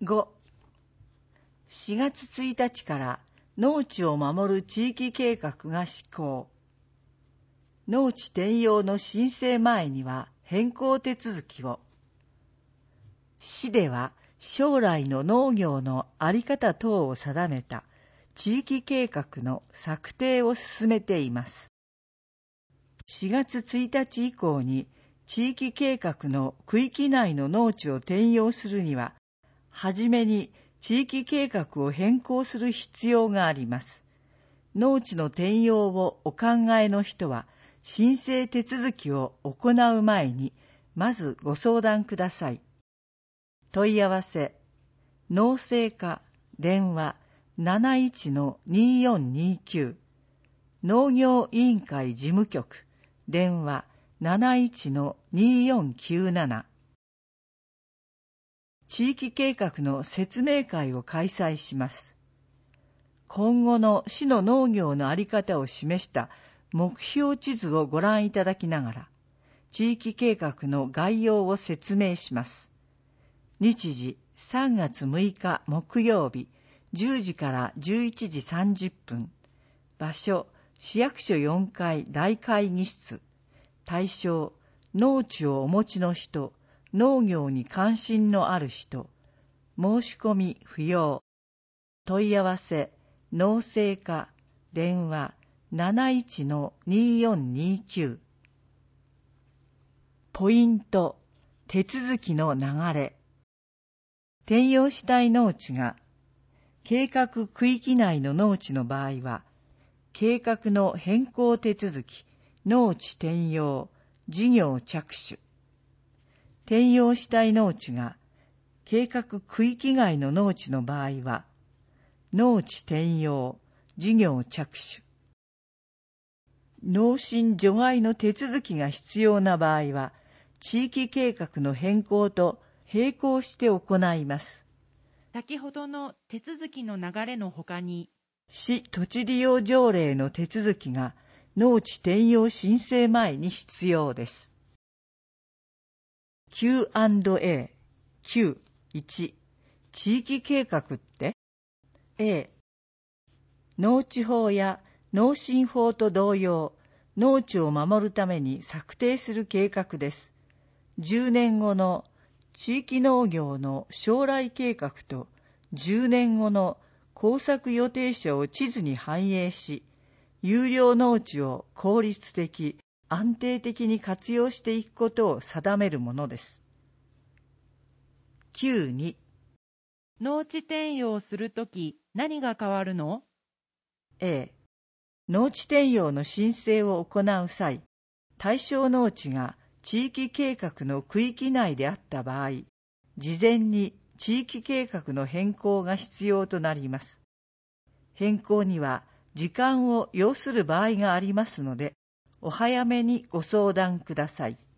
5、4月1日から農地を守る地域計画が施行。農地転用の申請前には変更手続きを。市では将来の農業の在り方等を定めた地域計画の策定を進めています。4月1日以降に地域計画の区域内の農地を転用するには、はじめに地域計画を変更する必要があります。農地の転用をお考えの人は、申請手続きを行う前に、まずご相談ください。問い合わせ、農政課電話 71-2429 農業委員会事務局電話 71-2497 地域計画の説明会を開催します。今後の市の農業の在り方を示した目標地図をご覧いただきながら、地域計画の概要を説明します。日時3月6日木曜日10時から11時30分。場所、市役所4階大会議室。対象、農地をお持ちの人、農業に関心のある人。申し込み不要。問い合わせ、農政課、電話 71-2429。ポイント、手続きの流れ。転用したい農地が、計画区域内の農地の場合は、計画の変更手続き、農地転用、事業着手。転用したい農地が、計画区域外の農地の場合は、農地転用、事業着手。農心除外の手続きが必要な場合は、地域計画の変更と並行して行います。 先ほどの手続きの流れのほかに、 市土地利用条例の手続きが農地転用申請前に必要です。Q&A Q1 地域計画って A 農地法や農心法と同様、農地を守るために策定する計画です。10年後の地域農業の将来計画と10年後の工作予定者を地図に反映し、有料農地を効率的、安定的に活用していくことを定めるものです。Q2 農地転用するとき何が変わるの？ A 農地転用の申請を行う際、対象農地が地域計画の区域内であった場合、事前に地域計画の変更が必要となります。変更には時間を要する場合がありますので、お早めにご相談ください。